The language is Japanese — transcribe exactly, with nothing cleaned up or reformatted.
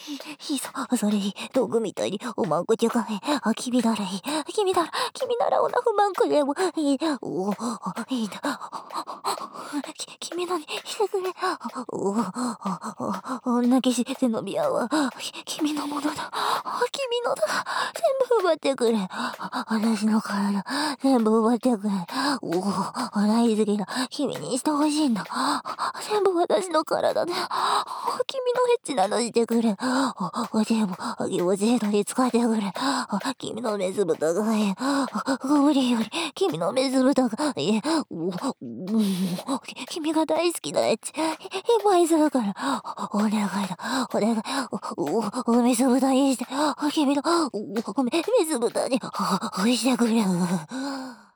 いいぞ、それいい。道具みたいにおまんこちゃかへん。あ、君ならいい。君なら、君ならおなふまんこでもいい。おお、いいな。き、君のにしてくれ。おお、泣きし背伸びやわ。き、君のものだ。君のだ。全部奪ってくれ。私の体、全部奪ってくれ。おお、大好きな。君にしてほしいんだ。全部私の体で。君のエッチなのしてくれ。お、でも、気持ちいいのに使ってくれ。君のメス豚がいい。ゴブリンより、君のメス豚がいい。君が大好きなエッチ。今いするから。お願いだ。お願い。お、お、メス豚にして。君の、お、メス豚に、してくれ。